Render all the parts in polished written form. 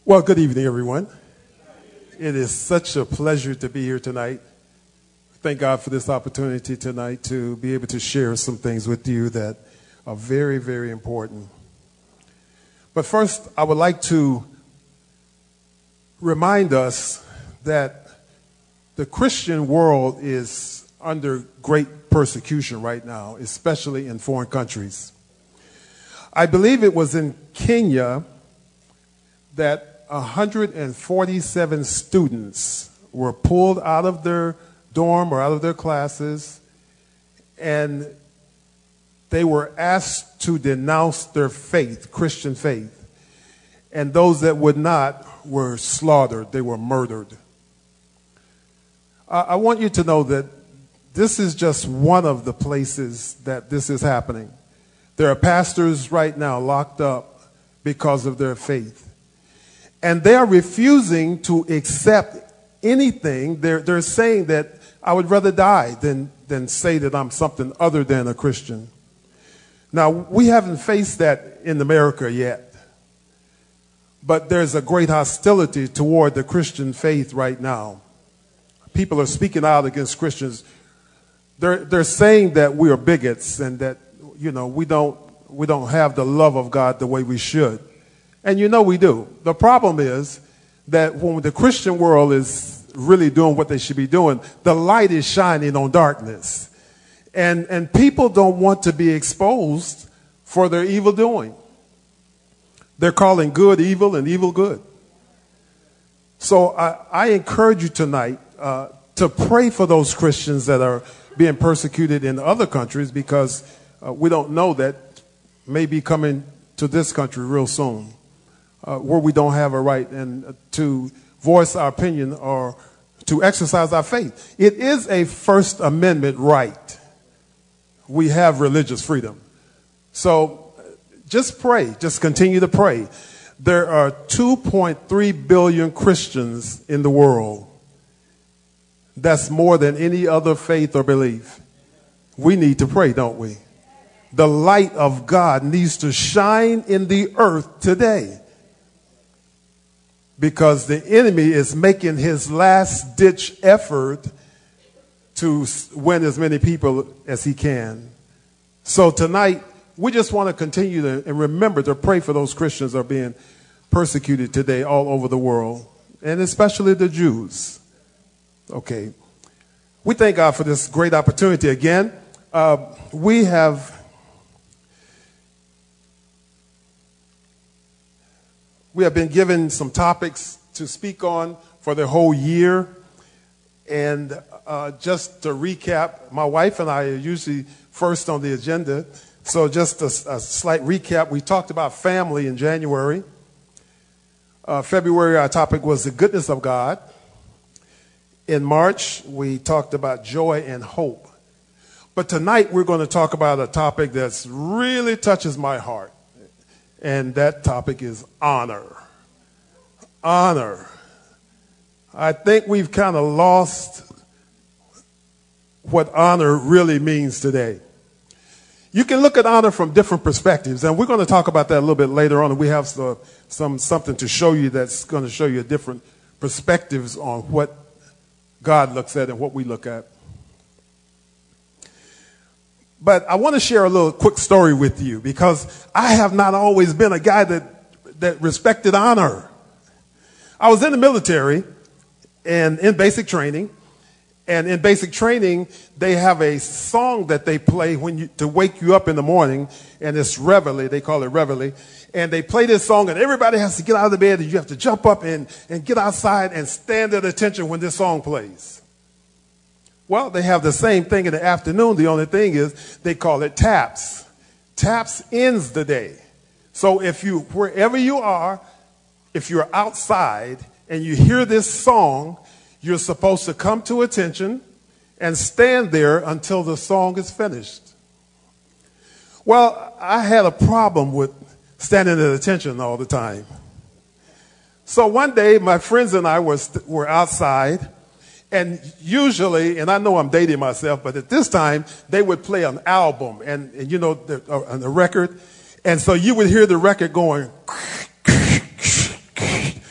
Well, good evening, everyone. It is such a pleasure to be here tonight. Thank God for this opportunity tonight to be able to share some things with you that are very, very important. But first, I would like to remind us that the Christian world is under great persecution right now, especially in foreign countries. I believe it was in Kenya that 147 students were pulled out of their dorm or out of their classes, and they were asked to denounce their faith, Christian faith. And those that would not were slaughtered. They were murdered. I want you to know that this is just one of the places that this is happening. There are pastors right now locked up because of their faith. And they are refusing to accept anything. They're saying that I would rather die than say that I'm something other than a Christian. Now, we haven't faced that in America yet. But there's a great hostility toward the Christian faith right now. People are speaking out against Christians. They're saying that we are bigots and that, you know, we don't have the love of God the way we should. And you know we do. The problem is that when the Christian world is really doing what they should be doing, the light is shining on darkness. And people don't want to be exposed for their evil doing. They're calling good evil and evil good. So I encourage you tonight to pray for those Christians that are being persecuted in other countries, because we don't know that may be coming to this country real soon. Where we don't have a right and to voice our opinion or to exercise our faith. It is a First Amendment right. We have religious freedom. So just pray. Just continue to pray. There are 2.3 billion Christians in the world. That's more than any other faith or belief. We need to pray, don't we? The light of God needs to shine in the earth today, because the enemy is making his last-ditch effort to win as many people as he can. So tonight, we just want to continue to and remember to pray for those Christians that are being persecuted today all over the world, and especially the Jews. Okay. We thank God for this great opportunity again. We have been given some topics to speak on for the whole year. And just to recap, my wife and I are usually first on the agenda. So just a slight recap. We talked about family in January. February, our topic was the goodness of God. In March, we talked about joy and hope. But tonight, we're going to talk about a topic that really touches my heart. And that topic is honor. Honor. I think we've kind of lost what honor really means today. You can look at honor from different perspectives, and we're going to talk about that a little bit later on. And we have something to show you that's going to show you different perspectives on what God looks at and what we look at. But I want to share a little quick story with you, because I have not always been a guy that respected honor. I was in the military and in basic training. And in basic training, they have a song that they play to wake you up in the morning, and it's Reveille. They call it Reveille. And they play this song, and everybody has to get out of the bed, and you have to jump up and get outside and stand at attention when this song plays. Well, they have the same thing in the afternoon. The only thing is they call it taps. Taps ends the day. So wherever you are, if you're outside and you hear this song, you're supposed to come to attention and stand there until the song is finished. Well, I had a problem with standing at attention all the time. So one day, my friends and I were outside. And usually, and I know I'm dating myself, but at this time, they would play an album and you know, on the record. And so you would hear the record going.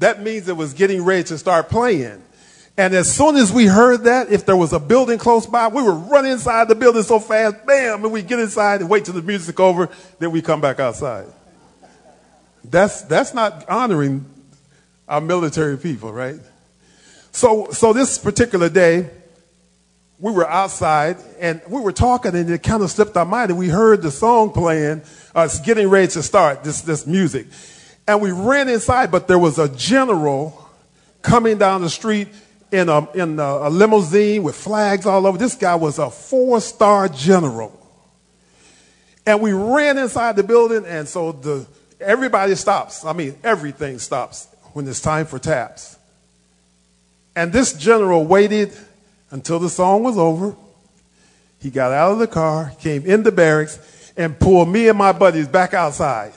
that means it was getting ready to start playing. And as soon as we heard that, if there was a building close by, we would run inside the building so fast, bam, and we get inside and wait till the music's over, then we come back outside. That's not honoring our military people, right? So this particular day, we were outside and we were talking, and it kind of slipped our mind, and we heard the song playing. It's getting ready to start, this music. And we ran inside, but there was a general coming down the street in a limousine with flags all over. This guy was a 4-star general. And we ran inside the building, and so everybody stops. I mean, everything stops when it's time for taps. And this general waited until the song was over. He got out of the car, came in the barracks, and pulled me and my buddies back outside.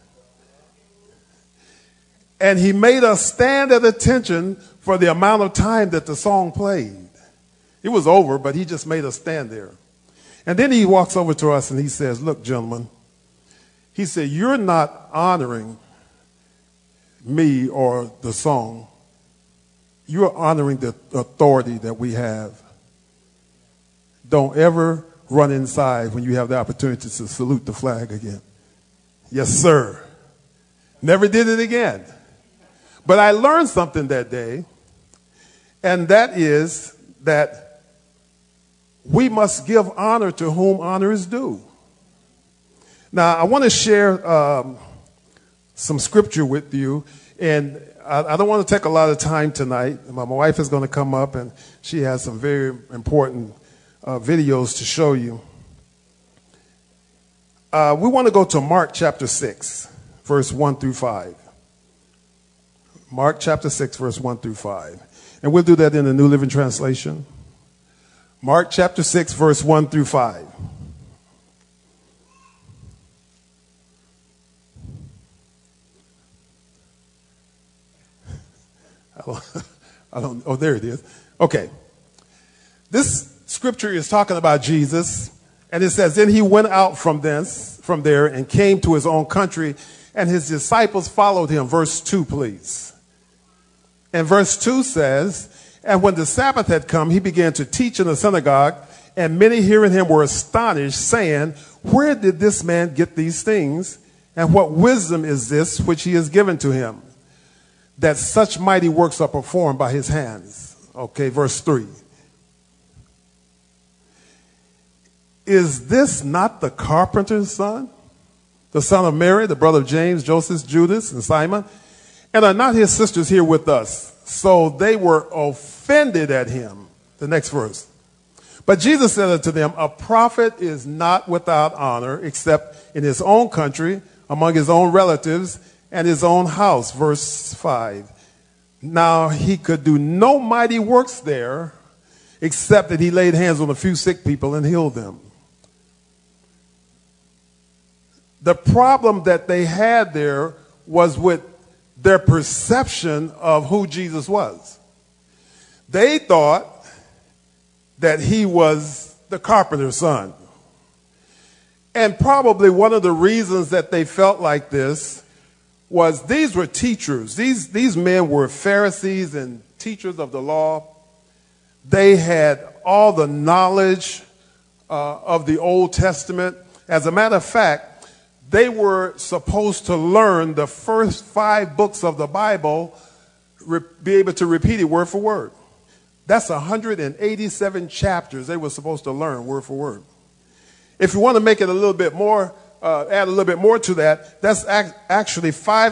And he made us stand at attention for the amount of time that the song played. It was over, but he just made us stand there. And then he walks over to us and he says, "Look, gentlemen," he said, "you're not honoring me or the song. You're honoring the authority that we have. Don't ever run inside when you have the opportunity to salute the flag again." Yes, sir. Never did it again. But I learned something that day, and that is that we must give honor to whom honor is due. Now, I want to share some scripture with you, and I don't want to take a lot of time tonight. My wife is going to come up, and she has some very important videos to show you. We want to go to Mark chapter 6, verse 1 through 5. Mark chapter 6, verse 1 through 5. And we'll do that in the New Living Translation. Mark chapter 6, verse 1 through 5. Oh, there it is. Okay. This scripture is talking about Jesus, and it says, "Then he went out from there, and came to his own country, and his disciples followed him." Verse 2, please. And verse 2 says, "And when the Sabbath had come, he began to teach in the synagogue, and many hearing him were astonished, saying, 'Where did this man get these things? And what wisdom is this which he has given to him, that such mighty works are performed by his hands?'" Okay, verse 3. "Is this not the carpenter's son, the son of Mary, the brother of James, Joseph, Judas, and Simon? And are not his sisters here with us?" So they were offended at him. The next verse. "But Jesus said unto them, A prophet is not without honor, except in his own country, among his own relatives, and his own house." Verse 5. "Now he could do no mighty works there, except that he laid hands on a few sick people and healed them." The problem that they had there was with their perception of who Jesus was. They thought that he was the carpenter's son. And probably one of the reasons that they felt like this was these were teachers. These men were Pharisees and teachers of the law. They had all the knowledge of the Old Testament. As a matter of fact, they were supposed to learn the first 5 books of the Bible, be able to repeat it word for word. That's 187 chapters they were supposed to learn word for word. If you want to make it a little bit more, add a little bit more to that, that's actually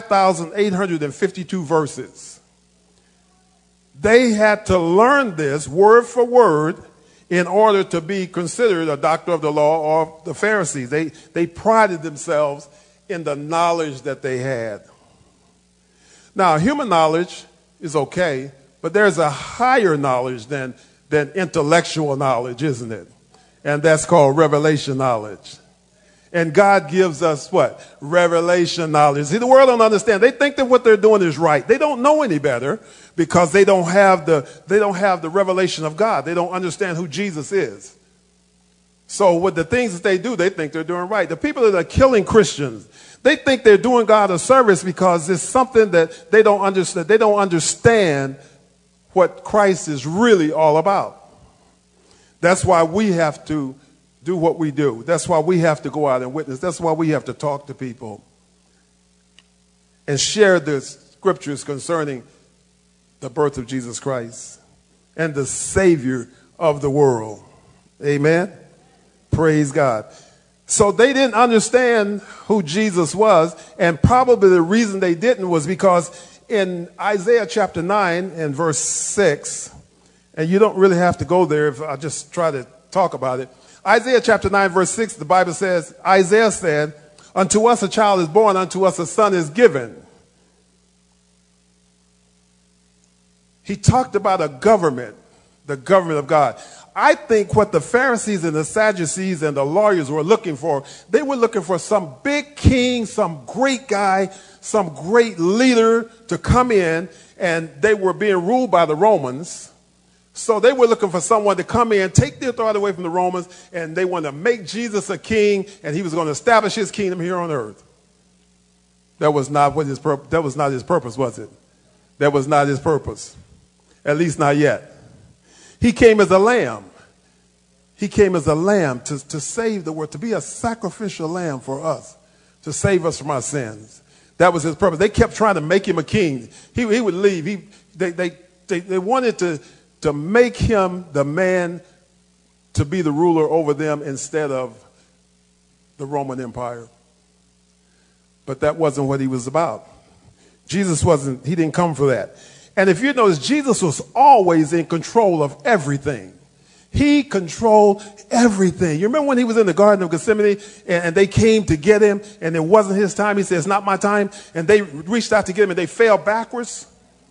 5,852 verses. They had to learn this word for word in order to be considered a doctor of the law or the Pharisees. They prided themselves in the knowledge that they had. Now, human knowledge is okay, but there's a higher knowledge than intellectual knowledge, isn't it? And that's called revelation knowledge. And God gives us what? Revelation knowledge. See, the world don't understand. They think that what they're doing is right. They don't know any better because they don't have the revelation of God. They don't understand who Jesus is. So with the things that they do, they think they're doing right. The people that are killing Christians, they think they're doing God a service because it's something that they don't understand. They don't understand what Christ is really all about. That's why we have to do what we do. That's why we have to go out and witness. That's why we have to talk to people and share the scriptures concerning the birth of Jesus Christ and the Savior of the world. Amen. Praise God. So they didn't understand who Jesus was, and probably the reason they didn't was because in Isaiah chapter 9 and verse 6, and you don't really have to go there if I just try to talk about it. Isaiah chapter 9 verse 6, the Bible says, Isaiah said, unto us a child is born, unto us a son is given. He talked about a government, the government of God. I think what the Pharisees and the Sadducees and the lawyers were looking for, they were looking for some big king, some great guy, some great leader to come in, and they were being ruled by the Romans. So they were looking for someone to come in, take the authority away from the Romans, and they wanted to make Jesus a king, and he was going to establish his kingdom here on earth. That was not his purpose, was it? That was not his purpose. At least not yet. He came as a lamb. He came as a lamb to save the world, to be a sacrificial lamb for us, to save us from our sins. That was his purpose. They kept trying to make him a king. He would leave. They wanted to make him the man to be the ruler over them instead of the Roman Empire. But that wasn't what he was about. Jesus wasn't, he didn't come for that. And if you notice, Jesus was always in control of everything. He controlled everything. You remember when he was in the Garden of Gethsemane and they came to get him and it wasn't his time? He said, it's not my time. And they reached out to get him and they fell backwards.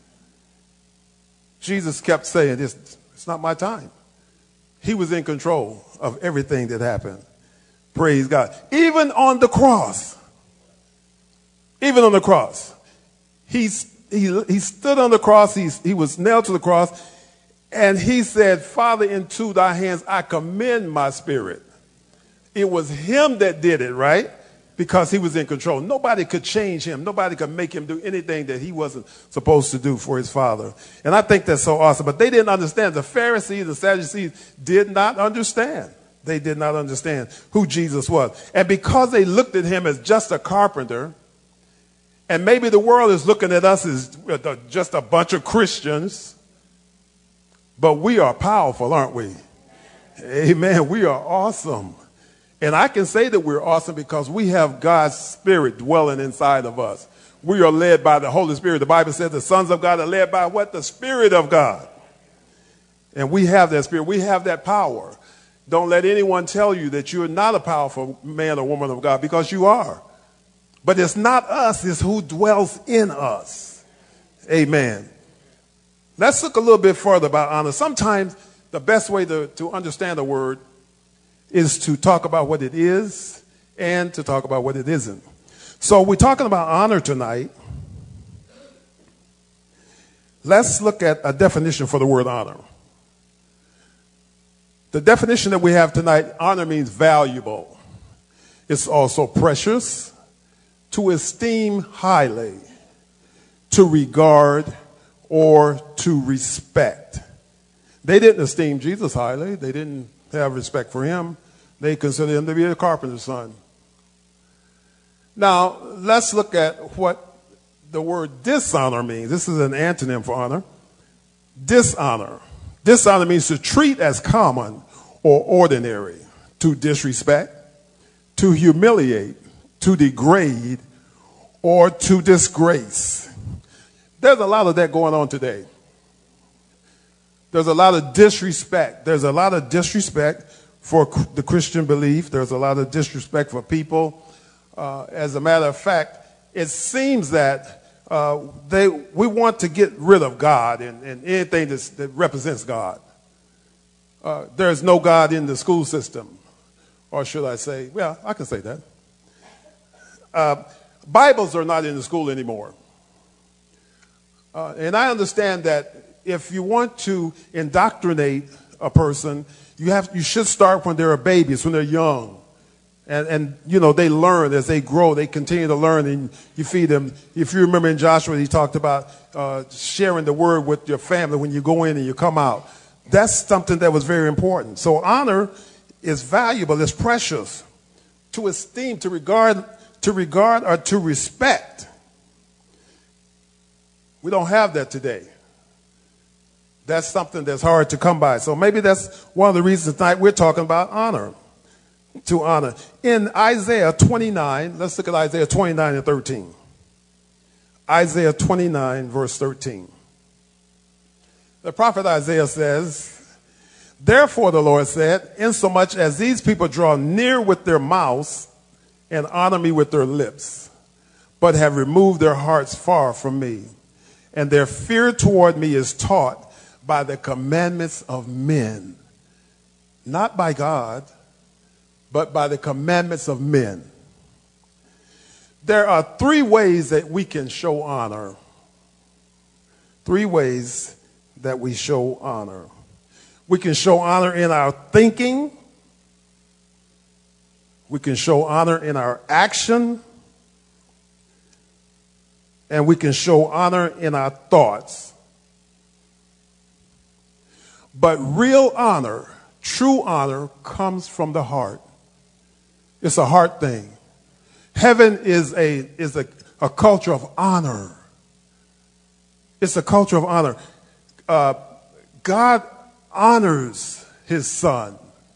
Jesus kept saying, it's not my time. He was in control of everything that happened. Praise God. Even on the cross. Even on the cross. He stood on the cross. He was nailed to the cross. And he said, Father, into thy hands I commend my spirit. It was him that did it, right? Because he was in control. Nobody could change him. Nobody could make him do anything that he wasn't supposed to do for his Father. And I think that's so awesome. But they didn't understand. The Pharisees, the Sadducees did not understand. They did not understand who Jesus was. And because they looked at him as just a carpenter, and maybe the world is looking at us as just a bunch of Christians, but we are powerful, aren't we? Amen. We are awesome. And I can say that we're awesome because we have God's Spirit dwelling inside of us. We are led by the Holy Spirit. The Bible says the sons of God are led by what? The Spirit of God. And we have that Spirit. We have that power. Don't let anyone tell you that you're not a powerful man or woman of God, because you are. But it's not us, it's who dwells in us. Amen. Let's look a little bit further about honor. Sometimes the best way to understand a word is to talk about what it is and to talk about what it isn't. So we're talking about honor tonight. Let's look at a definition for the word honor. The definition that we have tonight, honor means valuable. It's also precious, to esteem highly, to regard, or to respect. They didn't esteem Jesus highly. They didn't have respect for him. They considered him to be a carpenter's son. Now, let's look at what the word dishonor means. This is an antonym for honor. Dishonor. Dishonor means to treat as common or ordinary, to disrespect, to humiliate, to degrade, or to disgrace. There's a lot of that going on today. There's a lot of disrespect. There's a lot of disrespect for the Christian belief. There's a lot of disrespect for people. As a matter of fact, it seems that we want to get rid of God and anything that represents God. There's no God in the school system. Or should I say, well, I can say that. Bibles are not in the school anymore. And I understand that if you want to indoctrinate a person, you should start when they're babies, when they're young. And they learn as they grow. They continue to learn, and you feed them. If you remember in Joshua, he talked about sharing the word with your family when you go in and you come out. That's something that was very important. So honor is valuable, it's precious. To esteem, to regard, or to respect. We don't have that today. That's something that's hard to come by. So maybe that's one of the reasons tonight we're talking about honor. To honor. In Isaiah 29, let's look at Isaiah 29 and 13. Isaiah 29, verse 13. The prophet Isaiah says, "Therefore the Lord said, insomuch as these people draw near with their mouths and honor me with their lips, but have removed their hearts far from me, and their fear toward me is taught by the commandments of men," not by God, but by the commandments of men. There are 3 ways that we can show honor. 3 ways that we show honor. We can show honor in our thinking. We can show honor in our action. And we can show honor in our thoughts. But real honor, true honor, comes from the heart. It's a heart thing. Heaven is a culture of honor. It's a culture of honor. God honors his son.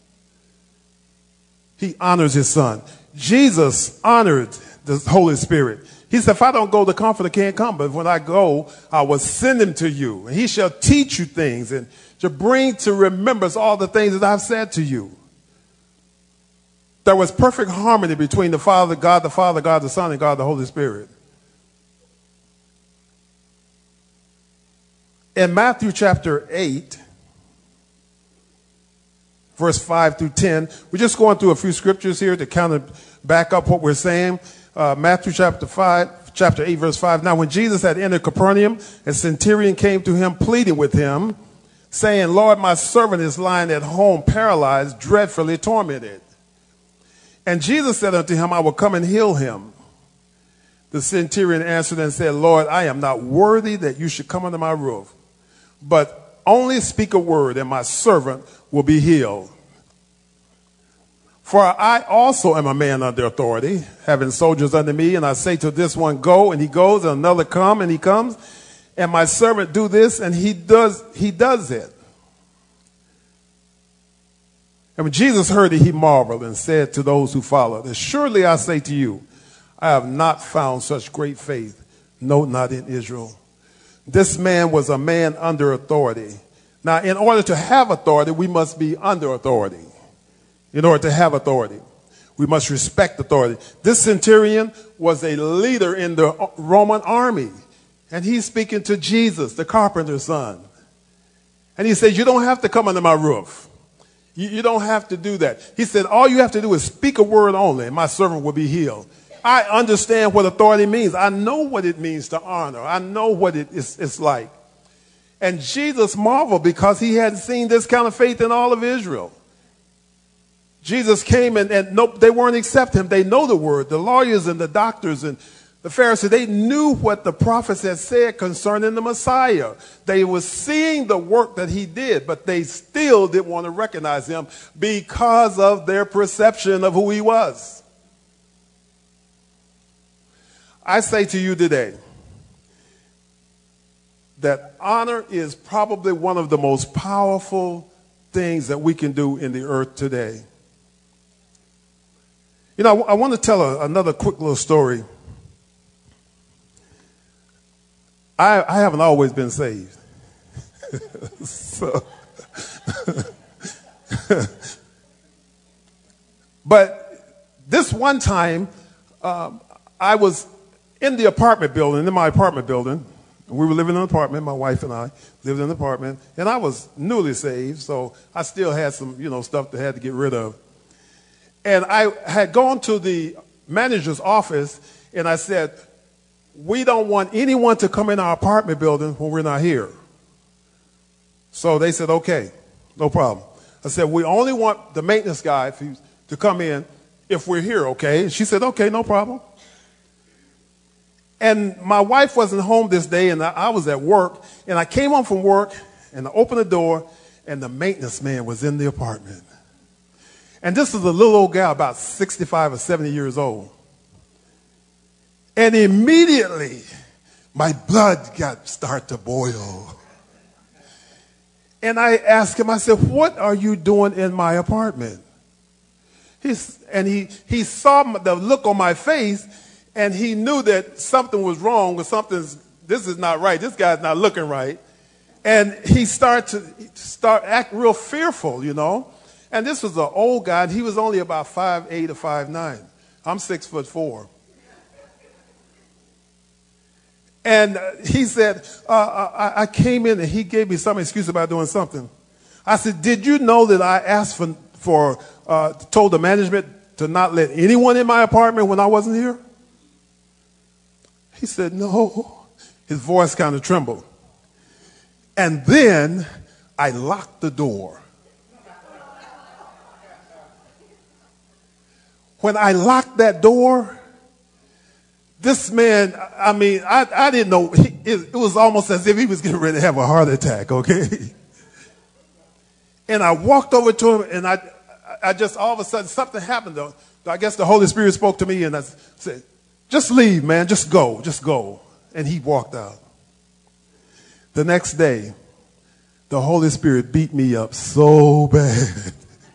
He honors his son. Jesus honored the Holy Spirit. He said, if I don't go, the Comforter can't come. But when I go, I will send him to you. And he shall teach you things and to bring to remembrance all the things that I've said to you. There was perfect harmony between the Father, God the Son, and God the Holy Spirit. In Matthew chapter 8, verse 5 through 10, we're just going through a few scriptures here to kind of back up what we're saying. Matthew chapter 8, verse 5. Now when Jesus had entered Capernaum, a centurion came to him, pleading with him, saying, Lord, my servant is lying at home, paralyzed, dreadfully tormented. And Jesus said unto him, I will come and heal him. The centurion answered and said, Lord, I am not worthy that you should come under my roof, but only speak a word, and my servant will be healed. For I also am a man under authority, having soldiers under me, and I say to this one, go, and he goes, and another come, and he comes, and my servant do this, and he does it. And when Jesus heard it, he marveled and said to those who followed, surely I say to you, I have not found such great faith, no, not in Israel. This man was a man under authority. Now, in order to have authority, we must be under authority. In order to have authority, we must respect authority. This centurion was a leader in the Roman army, and he's speaking to Jesus, the carpenter's son. And he says, you don't have to come under my roof. You don't have to do that. He said, all you have to do is speak a word only, and my servant will be healed. I understand what authority means. I know what it means to honor. I know what it's like. And Jesus marveled because he hadn't seen this kind of faith in all of Israel. Jesus came and nope, they weren't accepting him. They know the word. The lawyers and the doctors and the Pharisees, they knew what the prophets had said concerning the Messiah. They were seeing the work that he did, but they still didn't want to recognize him because of their perception of who he was. I say to you today that honor is probably one of the most powerful things that we can do in the earth today. You know, I want to tell another quick little story. I haven't always been saved. But this one time, I was in the apartment building, in my apartment building. We were living in an apartment, my wife and I lived in an apartment, and I was newly saved, so I still had some, stuff that I had to get rid of. And I had gone to the manager's office, and I said, we don't want anyone to come in our apartment building when we're not here. So they said, okay. No problem. I said, we only want the maintenance guy to come in if we're here, okay? And she said, okay, no problem. And my wife wasn't home this day, and I was at work. And I came home from work, and I opened the door, and the maintenance man was in the apartment. And this was a little old gal, about 65 or 70 years old. And immediately, my blood started to boil. And I asked him, I said, what are you doing in my apartment? He saw the look on my face, and he knew that something was wrong, this is not right. This guy's not looking right. And he started to act real fearful, you know. And this was an old guy, and he was only about 5'8" or 5'9". I'm 6'4". And he said, I came in and he gave me some excuse about doing something. I said, did you know that I asked told the management to not let anyone in my apartment when I wasn't here? He said, no. His voice kind of trembled. And then I locked the door. When I locked that door, this man, I mean, I didn't know. It was almost as if he was getting ready to have a heart attack, okay? And I walked over to him, and I just, all of a sudden, something happened. I guess the Holy Spirit spoke to me, and I said, just leave, man. Just go. Just go. And he walked out. The next day, the Holy Spirit beat me up so bad.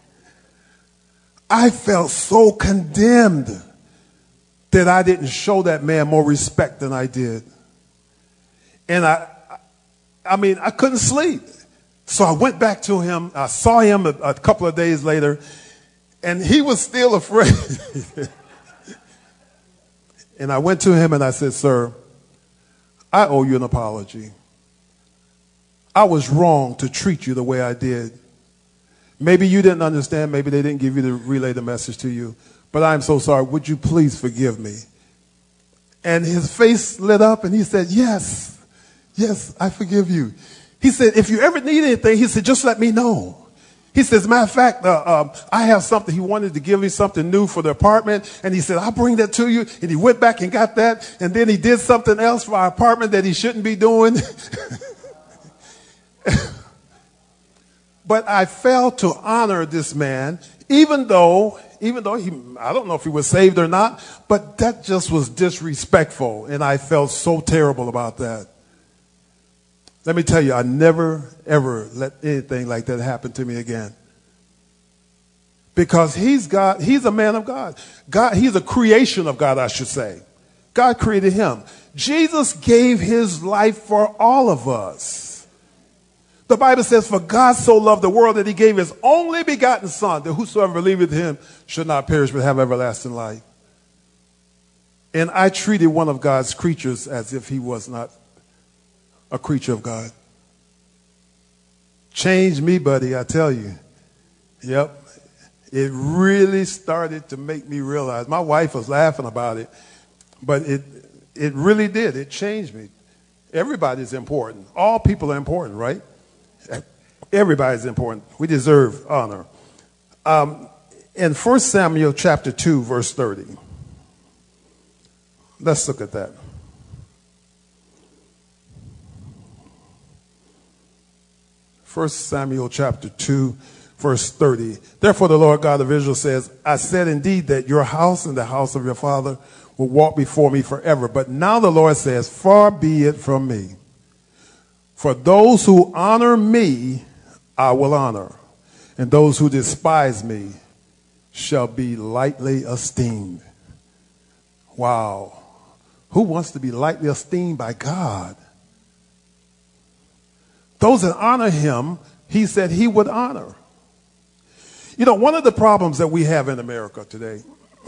I felt so condemned that I didn't show that man more respect than I did. And I mean, I couldn't sleep. So I went back to him. I saw him a couple of days later, and he was still afraid. And I went to him and I said, sir, I owe you an apology. I was wrong to treat you the way I did. Maybe you didn't understand. Maybe they didn't give you to relay the message to you. But I'm so sorry. Would you please forgive me? And his face lit up and he said, yes, I forgive you. He said, if you ever need anything, he said, just let me know. He said, as a matter of fact, I have something. He wanted to give me something new for the apartment. And he said, I'll bring that to you. And he went back and got that. And then he did something else for our apartment that he shouldn't be doing. But I failed to honor this man, even though I don't know if he was saved or not, but that just was disrespectful. And I felt so terrible about that. Let me tell you, I never, ever let anything like that happen to me again. Because he's a man of God. He's a creation of God, I should say. God created him. Jesus gave his life for all of us. The Bible says, for God so loved the world that he gave his only begotten son, that whosoever believeth in him should not perish but have everlasting life. And I treated one of God's creatures as if he was not a creature of God. Changed me, buddy, I tell you. Yep. It really started to make me realize. My wife was laughing about it, but it really did. It changed me. Everybody's important. All people are important, right? Everybody's important. We deserve honor. In 1 Samuel chapter 2, verse 30. Let's look at that. First Samuel chapter 2, verse 30. Therefore the Lord God of Israel says, I said indeed that your house and the house of your father will walk before me forever. But now the Lord says, far be it from me. For those who honor me, I will honor. And those who despise me shall be lightly esteemed. Wow. Who wants to be lightly esteemed by God? Those that honor him, he said he would honor. You know, one of the problems that we have in America today,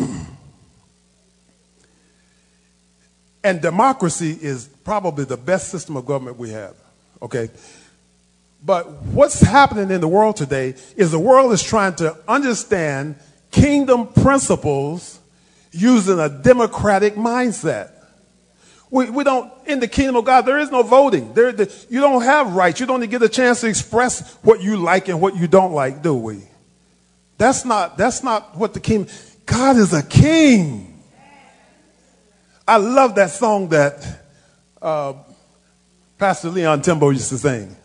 and democracy is probably the best system of government we have, okay? But what's happening in the world today is the world is trying to understand kingdom principles using a democratic mindset. We don't, in the kingdom of God, there is no voting. You don't have rights. You don't get a chance to express what you like and what you don't like, do we? That's not what the kingdom, God is a king. I love that song that Pastor Leon Timbo used to sing.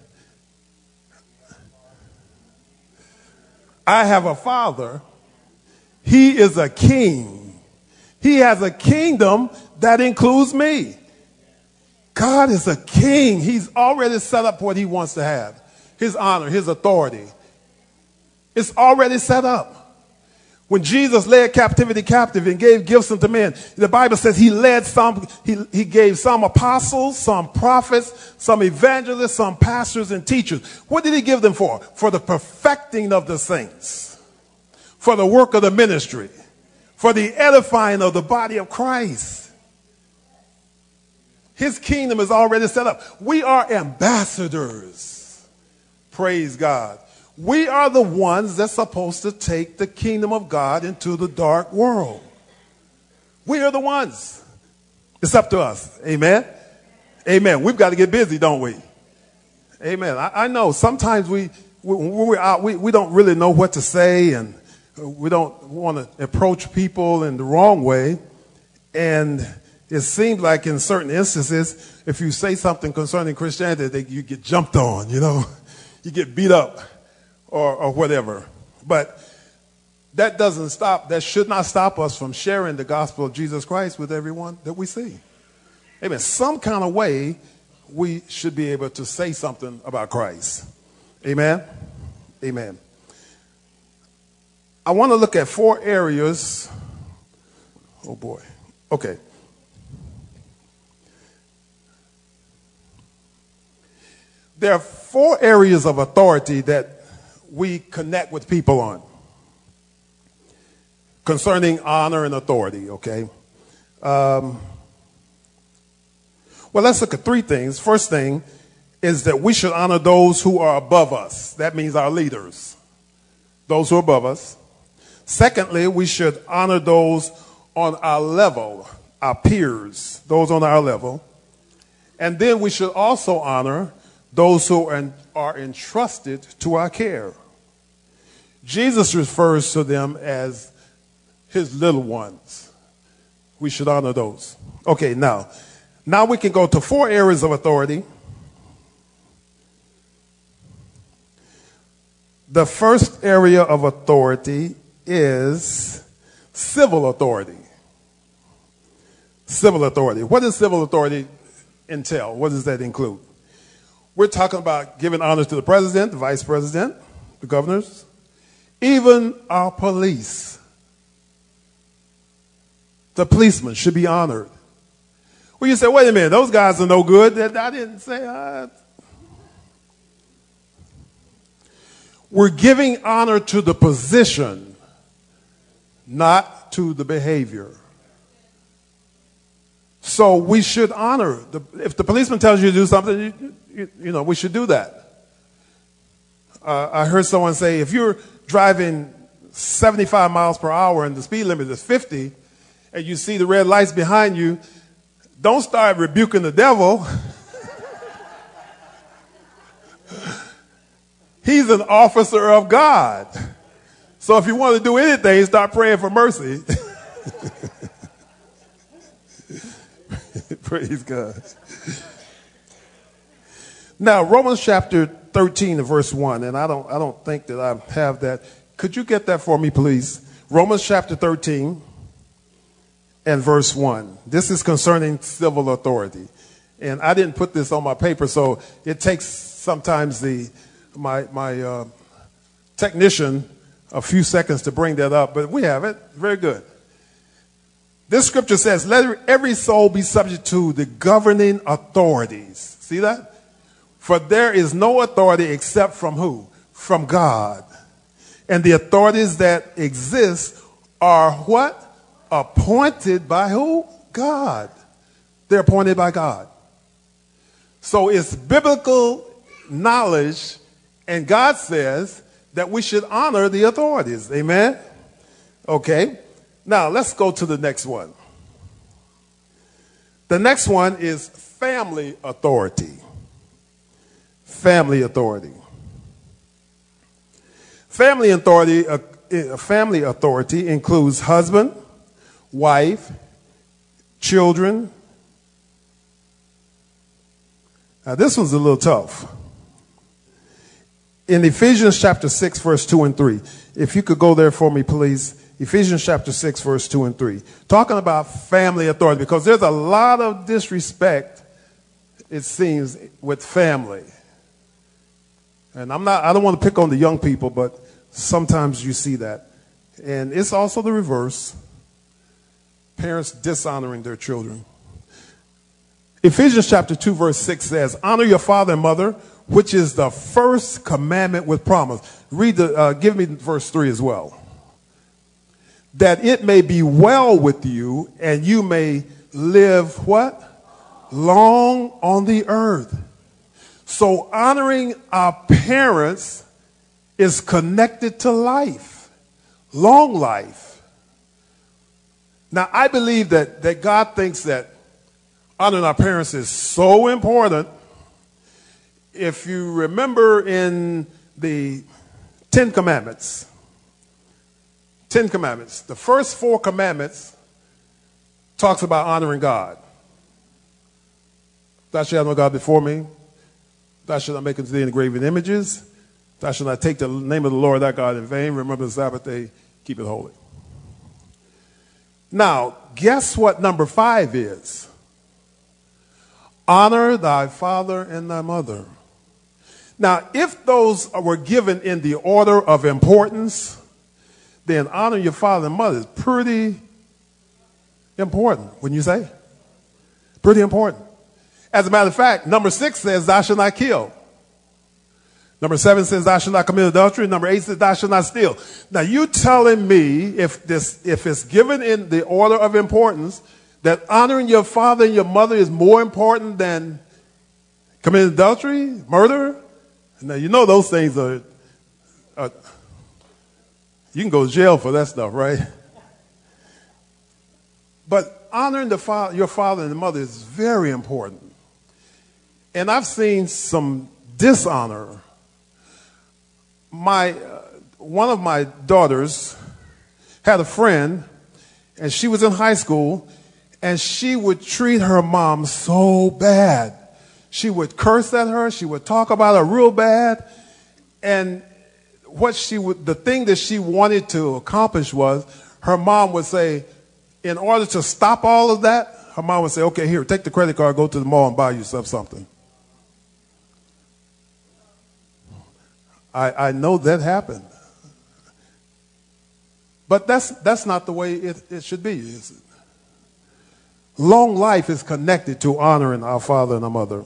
I have a father. He is a king. He has a kingdom that includes me. God is a king. He's already set up what he wants to have. His honor, his authority. It's already set up. When Jesus led captivity captive and gave gifts unto men, the Bible says he led some, he gave some apostles, some prophets, some evangelists, some pastors and teachers. What did he give them for? For the perfecting of the saints, for the work of the ministry, for the edifying of the body of Christ. His kingdom is already set up. We are ambassadors. Praise God. We are the ones that's supposed to take the kingdom of God into the dark world. We are the ones. It's up to us. Amen? Amen. We've got to get busy, don't we? Amen. I know sometimes when we're out, we don't really know what to say, and we don't want to approach people in the wrong way. And it seems like in certain instances, if you say something concerning Christianity, you get jumped on, you know. You get beat up. Or whatever. But that should not stop us from sharing the gospel of Jesus Christ with everyone that we see. Amen. Some kind of way we should be able to say something about Christ. Amen. Amen. I want to look at 4 areas. Oh boy. Okay. There are 4 areas of authority that we connect with people on concerning honor and authority, okay? Well, let's look at 3 things. First thing is that we should honor those who are above us. That means our leaders, those who are above us. Secondly, we should honor those on our level, our peers, those on our level. And then we should also honor those who are entrusted to our care. Jesus refers to them as his little ones. We should honor those. Okay, now we can go to 4 areas of authority. The first area of authority is civil authority. Civil authority. What does civil authority entail? What does that include? We're talking about giving honor to the president, the vice president, the governors, even our police. The policemen should be honored. Well, you say, wait a minute, those guys are no good. I didn't say. We're giving honor to the position, not to the behavior. So we should honor. If the policeman tells you to do something, you know, we should do that. I heard someone say, if you're driving 75 miles per hour and the speed limit is 50, and you see the red lights behind you, don't start rebuking the devil. He's an officer of God. So if you want to do anything, start praying for mercy. Praise God. Now, Romans chapter 13 and verse 1, and I don't think that I have that. Could you get that for me, please? Romans chapter 13 and verse 1. This is concerning civil authority. And I didn't put this on my paper, so it takes sometimes my technician a few seconds to bring that up, but we have it. Very good. This scripture says, let every soul be subject to the governing authorities. See that? For there is no authority except from who? From God. And the authorities that exist are what? Appointed by who? God. They're appointed by God. So it's biblical knowledge, and God says that we should honor the authorities. Amen? Okay. Now, let's go to the next one. The next one is family authority. Family authority. Family authority includes husband, wife, children. Now this one's a little tough. In Ephesians chapter 6, verse 2 and 3. If you could go there for me, please. Ephesians chapter 6, verse 2 and 3. Talking about family authority, because there's a lot of disrespect, it seems, with family. And I don't want to pick on the young people, but sometimes you see that. And it's also the reverse. Parents dishonoring their children. Ephesians chapter 2, verse 6 says, honor your father and mother, which is the first commandment with promise. Give me verse 3 as well. That it may be well with you and you may live what? Long on the earth. So honoring our parents is connected to life, long life. Now, I believe that God thinks that honoring our parents is so important. If you remember in the Ten Commandments, the first 4 commandments talks about honoring God. Thou shalt have no God before me. Thou shalt not make unto thee any graven images. Thou shalt not take the name of the Lord thy God in vain. Remember the Sabbath day, keep it holy. Now, guess what number 5 is? Honor thy father and thy mother. Now, if those were given in the order of importance, then honor your father and mother is pretty important, wouldn't you say? Pretty important. As a matter of fact, number 6 says, thou shalt not kill. Number 7 says, thou shalt not commit adultery. Number 8 says, thou shalt not steal. Now, you telling me if it's given in the order of importance, that honoring your father and your mother is more important than committing adultery, murder? Now, you know those things are you can go to jail for that stuff, right? But honoring your father and mother is very important. And I've seen some dishonor. One of my daughters had a friend, and she was in high school, and she would treat her mom so bad. She would curse at her. She would talk about her real bad. And the thing that she wanted to accomplish was her mom would say, in order to stop all of that, her mom would say, okay, here, take the credit card, go to the mall and buy yourself something. I know that happened. But that's not the way it should be, is it? Long life is connected to honoring our father and our mother.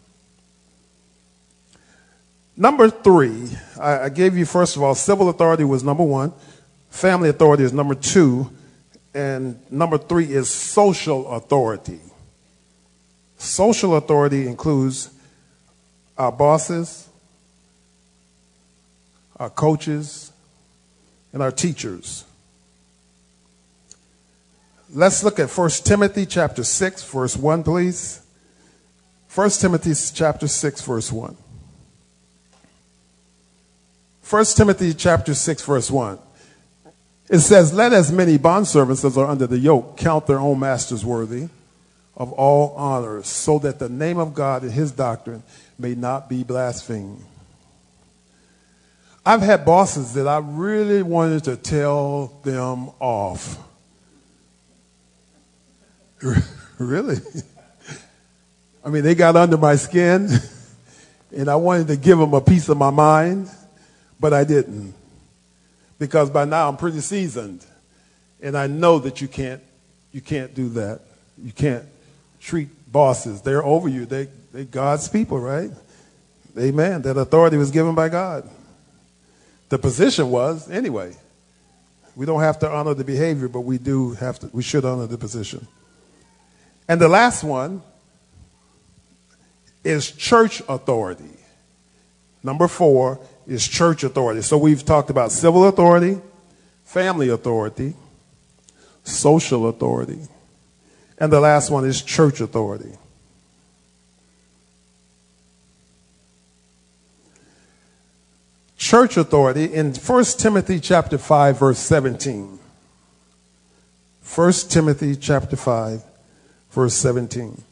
Number 3, I gave you, first of all, civil authority was number 1. Family authority is number 2. And number 3 is social authority. Social authority includes our bosses, our coaches, and our teachers. Let's look at 1 Timothy chapter 6, verse 1, please. 1 Timothy chapter 6, verse 1. 1 Timothy chapter 6, verse 1. It says, let as many bondservants as are under the yoke count their own masters worthy of all honor, so that the name of God and his doctrine may not be blasphemed. I've had bosses that I really wanted to tell them off. Really? I mean, they got under my skin, and I wanted to give them a piece of my mind, but I didn't. Because by now I'm pretty seasoned, and I know that you can't do that. You can't treat bosses. They're over you. They're God's people, right? Amen. That authority was given by God. The position was, anyway. We don't have to honor the behavior, but we should honor the position. And the last one is church authority. Number 4 is church authority. So we've talked about civil authority, family authority, social authority, And the last one is church authority. Church authority in 1 Timothy chapter 5, verse 17. 1 Timothy chapter 5, verse 17.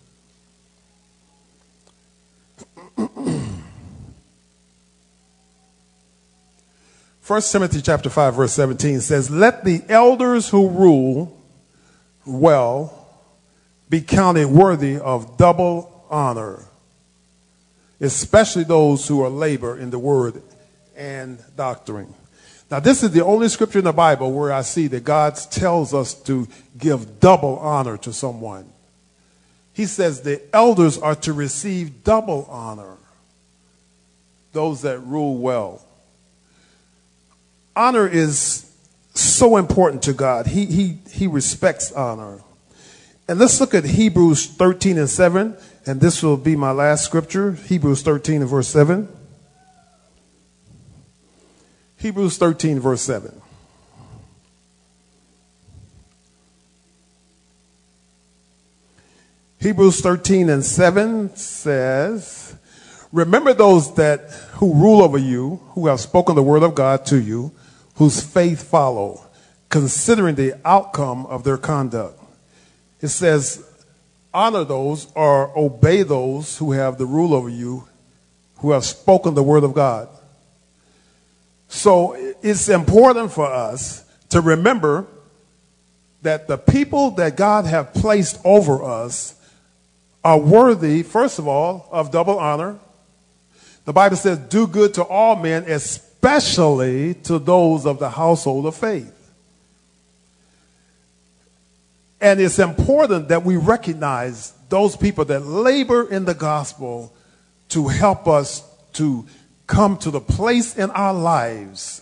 First Timothy chapter 5, verse 17 says, "Let the elders who rule well be counted worthy of double honor, especially those who are labor in the word and doctrine." Now, this is the only scripture in the Bible where I see that God tells us to give double honor to someone. He says the elders are to receive double honor, those that rule well. Honor is so important to God. He respects honor. And let's look at Hebrews 13 and 7. And this will be my last scripture. Hebrews 13 and verse 7. Hebrews 13 verse 7. Hebrews 13 and 7 says, "Remember those who rule over you, who have spoken the word of God to you, whose faith follow, considering the outcome of their conduct." It says, honor those or obey those who have the rule over you, who have spoken the word of God. So it's important for us to remember that the people that God have placed over us are worthy, first of all, of double honor. The Bible says, do good to all men, especially to those of the household of faith. And it's important that we recognize those people that labor in the gospel to help us to come to the place in our lives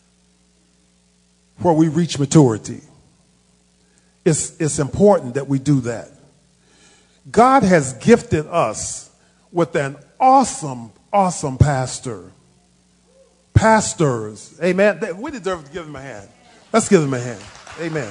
where we reach maturity. It's important that we do that. God has gifted us with an awesome pastor. Pastors. Amen. We deserve to give them a hand. Let's give them a hand. Amen.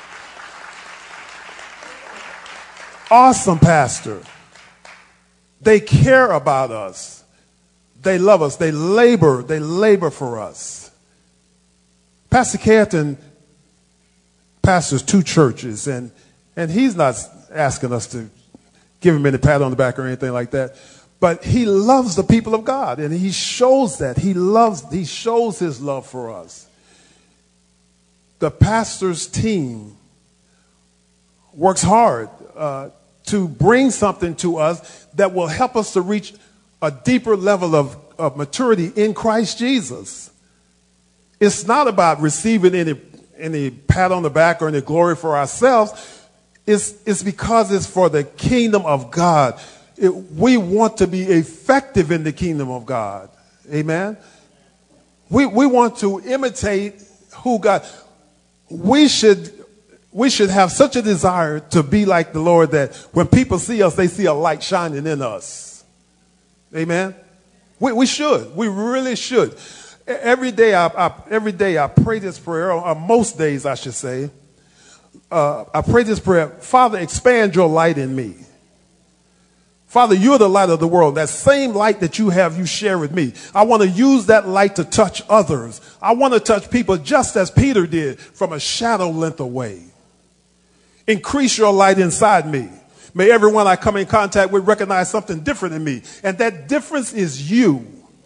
Awesome pastor. They care about us. They love us. They labor for us. Pastor Canton pastors 2 churches, and he's not asking us to give him any pat on the back or anything like that. But he loves the people of God, and he shows that. He shows his love for us. The pastor's team works hard to bring something to us that will help us to reach a deeper level of maturity in Christ Jesus. It's not about receiving any pat on the back or any glory for ourselves. It's because it's for the kingdom of God. We want to be effective in the kingdom of God. Amen. We want to imitate who God. We should have such a desire to be like the Lord that when people see us, they see a light shining in us. Amen. We should. We really should. Every day I pray this prayer, or most days I should say. I pray this prayer: Father, expand your light in me. Father, you're the light of the world. That same light that you have, you share with me. I want to use that light to touch others. I want to touch people just as Peter did, from a shadow length away. Increase your light inside me. May everyone I come in contact with recognize something different in me. And that difference is you.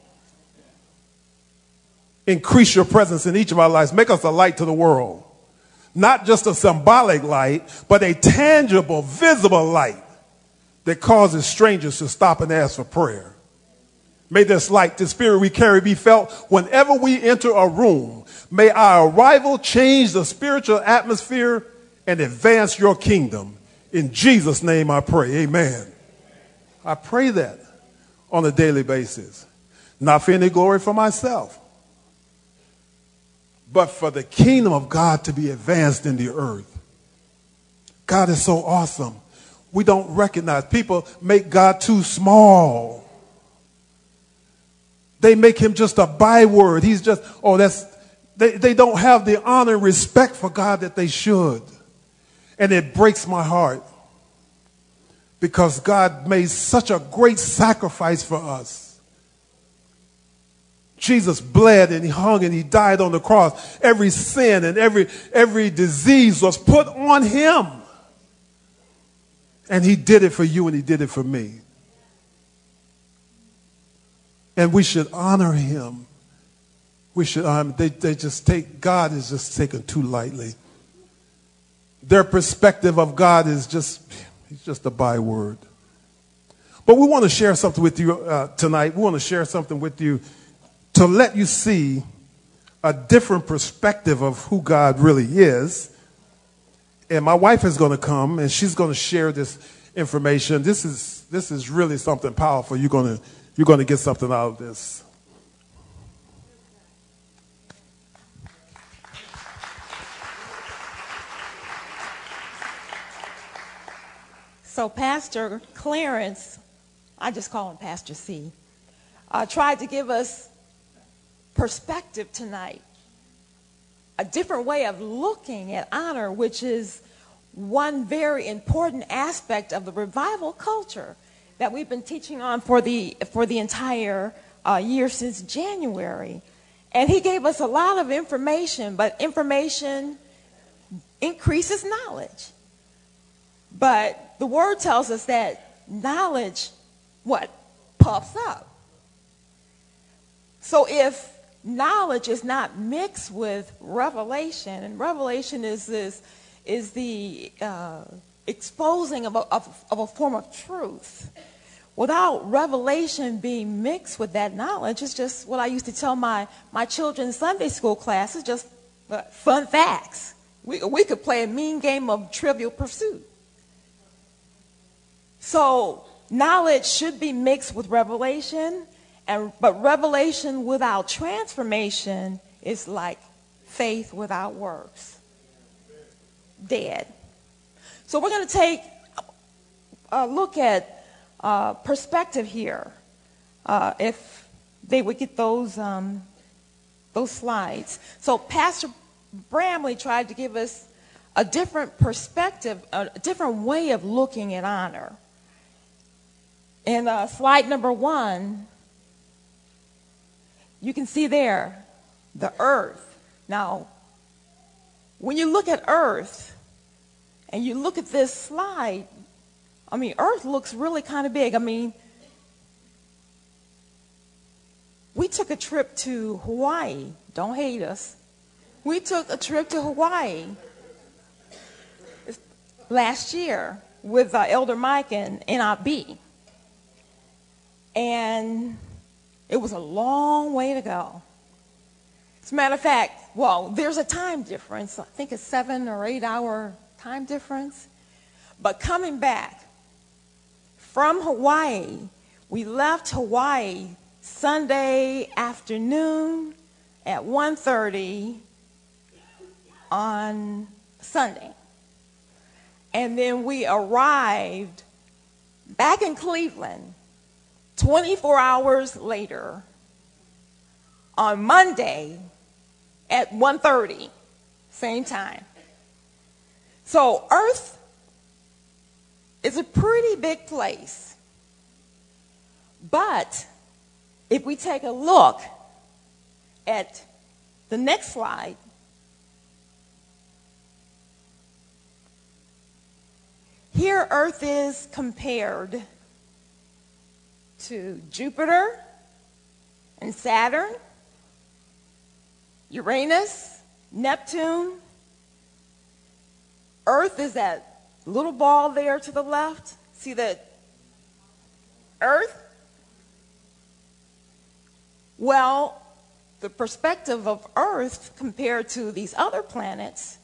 Increase your presence in each of our lives. Make us a light to the world. Not just a symbolic light, but a tangible, visible light that causes strangers to stop and ask for prayer. May this light, the spirit we carry, be felt whenever we enter a room. May our arrival change the spiritual atmosphere and advance your kingdom. In Jesus' name I pray. Amen. I pray that on a daily basis. Not for any glory for myself, but for the kingdom of God to be advanced in the earth. God is so awesome. We don't recognize. People make God too small. They make him just a byword. He's just, they don't have the honor and respect for God that they should. And it breaks my heart. because God made such a great sacrifice for us. Jesus bled and he hung and he died on the cross. Every sin and every disease was put on him. And he did it for you and he did it for me. And we should honor him. We should honor him. They just take, God is just taken too lightly. Their perspective of God is he's just a byword. But we want to share something with you tonight. We want to share something with you to let you see a different perspective of who God really is. And my wife is going to come and she's going to share this information. This is really something powerful. You're going to get something out of this. So Pastor Clarence, I just call him Pastor C, tried to give us perspective tonight, a different way of looking at honor, which is one very important aspect of the revival culture that we've been teaching on for the entire year since January. And he gave us a lot of information, but information increases knowledge. But the word tells us that knowledge, puffs up. So if knowledge is not mixed with revelation, and revelation is the exposing of a form of truth. Without revelation being mixed with that knowledge, it's just what I used to tell my children's Sunday school class. It's just fun facts. We could play a mean game of Trivial Pursuit. So knowledge should be mixed with revelation, but revelation without transformation is like faith without works. Dead. So we're going to take a look at perspective here. If they would get those slides. So Pastor Bramley tried to give us a different perspective, a different way of looking at honor. In slide number 1, you can see there the earth. Now, when you look at earth and you look at this slide, earth looks really kind of big. We took a trip to Hawaii. Don't hate us. We took a trip to Hawaii last year with Elder Mike and Aunt B. And it was a long way to go. As a matter of fact, there's a time difference. I think it's 7 or 8 hour time difference. But coming back from Hawaii, we left Hawaii Sunday afternoon at 1:30 on Sunday. And then we arrived back in Cleveland 24 hours later on Monday at 1:30, same time. So Earth is a pretty big place. But if we take a look at the next slide, here Earth is compared to Jupiter and Saturn, Uranus, Neptune. Earth is that little ball there to the left. See that Earth? Well, the perspective of Earth compared to these other planets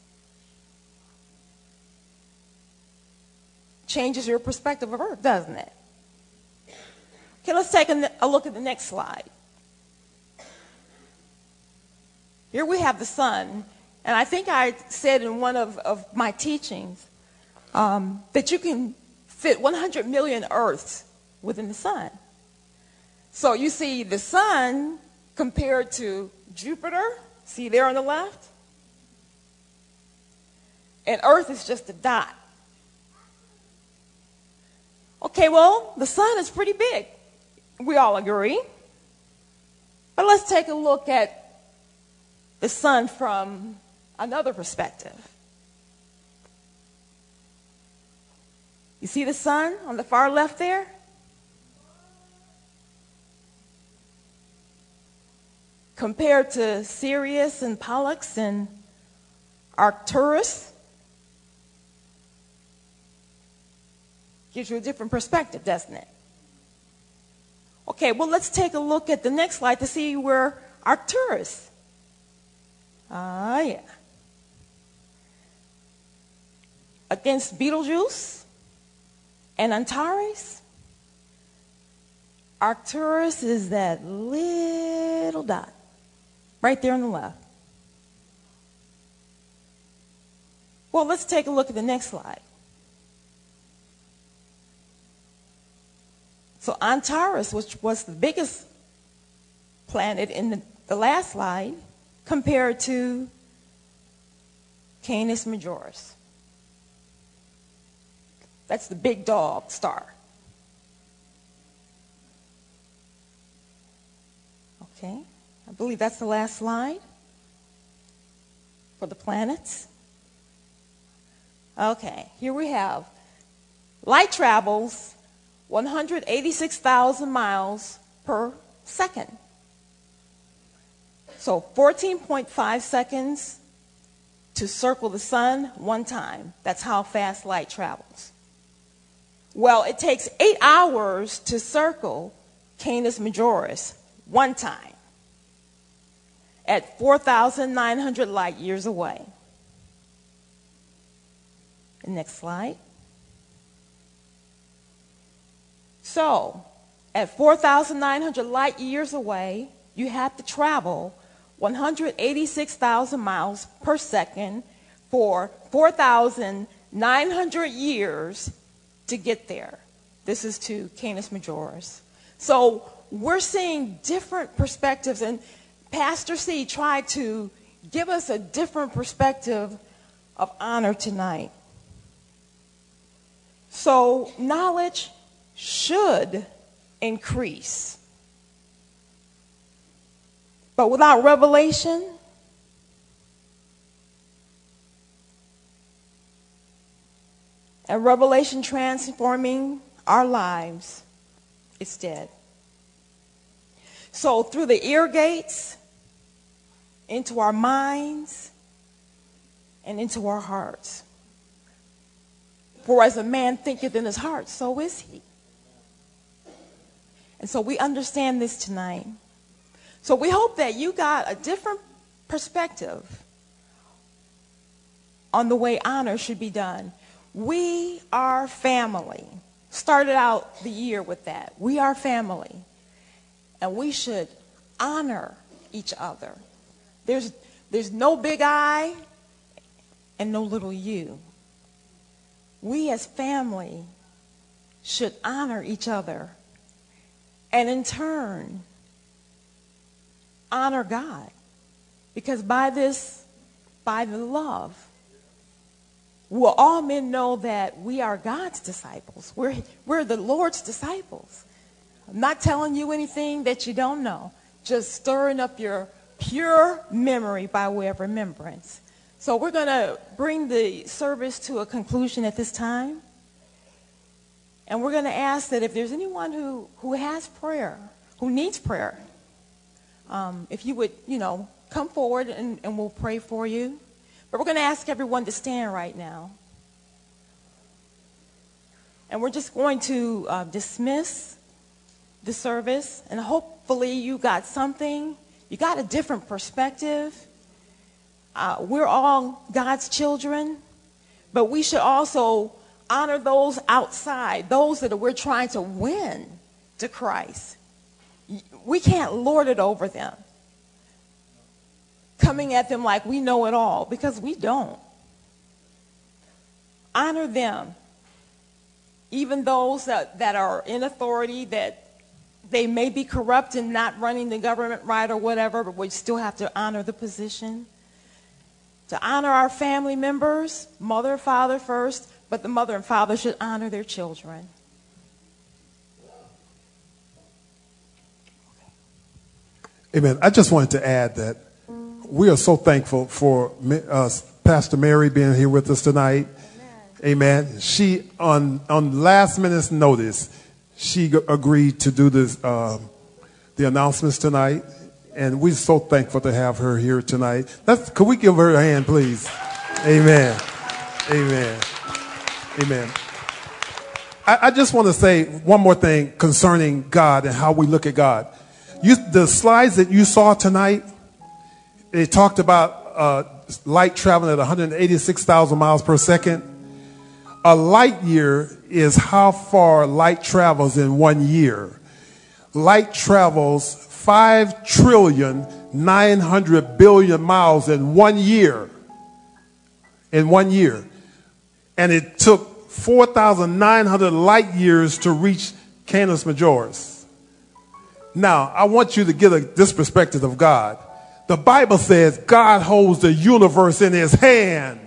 changes your perspective of Earth, doesn't it? Okay, let's take a look at the next slide. Here we have the sun, and I think I said in one of my teachings that you can fit 100 million Earths within the sun. So you see the sun compared to Jupiter, see there on the left? And Earth is just a dot. Okay, well, the sun is pretty big. We all agree. But let's take a look at the sun from another perspective. You see the sun on the far left there? Compared to Sirius and Pollux and Arcturus, gives you a different perspective, doesn't it? Okay, well, let's take a look at the next slide to see where Arcturus. Yeah. Against Betelgeuse and Antares, Arcturus is that little dot right there on the left. Well, let's take a look at the next slide. So Antares, which was the biggest planet in the last slide, compared to Canis Majoris. That's the big dog star. Okay, I believe that's the last slide for the planets. Okay, here we have light travels 186,000 miles per second. So 14.5 seconds to circle the sun one time. That's how fast light travels. Well, it takes 8 hours to circle Canis Majoris one time at 4,900 light years away. The next slide. So, at 4,900 light years away, you have to travel 186,000 miles per second for 4,900 years to get there. This is to Canis Majoris. So we're seeing different perspectives, and Pastor C tried to give us a different perspective of honor tonight. So knowledge should increase. But without revelation, and revelation transforming our lives, it's dead. So through the ear gates, into our minds, and into our hearts. For as a man thinketh in his heart, so is he. And so we understand this tonight. So we hope that you got a different perspective on the way honor should be done. We are family. Started out the year with that. We are family. And we should honor each other. There's no big I and no little you. We as family should honor each other. And in turn, honor God. Because by the love, will all men know that we are God's disciples. We're the Lord's disciples. I'm not telling you anything that you don't know. Just stirring up your pure memory by way of remembrance. So we're going to bring the service to a conclusion at this time. And we're going to ask that if there's anyone who has prayer, who needs prayer, if you would, come forward and we'll pray for you. But we're going to ask everyone to stand right now. And we're just going to dismiss the service. And hopefully you got something. You got a different perspective. We're all God's children. But we should also honor those outside, those that we're trying to win to Christ. We can't lord it over them, coming at them like we know it all, because we don't. Honor them, even those that are in authority, that they may be corrupt and not running the government right or whatever, but we still have to honor the position. To honor our family members, mother and father first, but the mother and father should honor their children. Amen. I just wanted to add that we are so thankful for Pastor Mary being here with us tonight. Amen. She, on last minute's notice, she agreed to do this, the announcements tonight. And we're so thankful to have her here tonight. Could we give her a hand, please? Amen. Amen. Amen. I just want to say one more thing concerning God and how we look at God. The slides that you saw tonight, they talked about light traveling at 186,000 miles per second. A light year is how far light travels in 1 year. Light travels 5,900,000,000,000 miles in 1 year. In 1 year. And it took 4,900 light years to reach Canis Majoris. Now, I want you to get this perspective of God. The Bible says God holds the universe in his hand.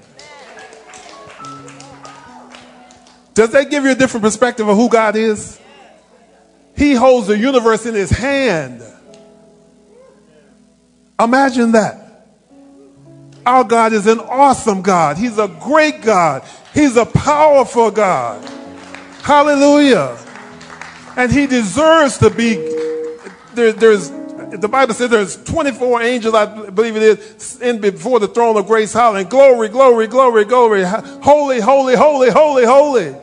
Does that give you a different perspective of who God is? He holds the universe in his hand. Imagine that. Our God is an awesome God. He's a great God. He's a powerful God. Hallelujah. And he deserves to be, the Bible says there's 24 angels, I believe it is, in before the throne of grace, hollering, glory, glory, glory, glory, holy, holy, holy, holy, holy.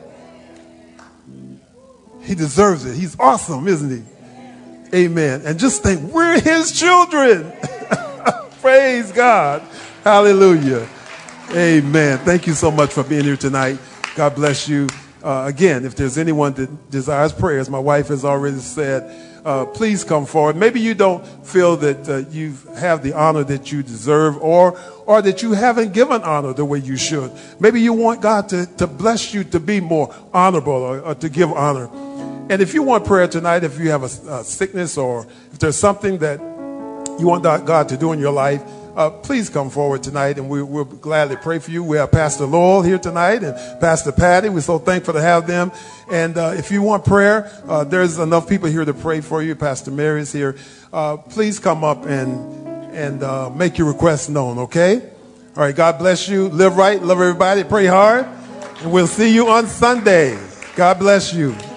He deserves it. He's awesome, isn't he? Amen. And just think, we're his children. Praise God. Hallelujah. Amen. Thank you so much for being here tonight. God bless you. Again, if there's anyone that desires prayers, my wife has already said, please come forward. Maybe you don't feel that you have the honor that you deserve, or that you haven't given honor the way you should. Maybe you want God to bless you to be more honorable, or to give honor. And if you want prayer tonight, if you have a sickness, or if there's something that you want God to do in your life, please come forward tonight, and we'll gladly pray for you. We have Pastor Lowell here tonight and Pastor Patty. We're so thankful to have them. And if you want prayer, there's enough people here to pray for you. Pastor Mary's here. Please come up and make your requests known, okay? All right, God bless you. Live right, love everybody, pray hard, and we'll see you on Sunday. God bless you.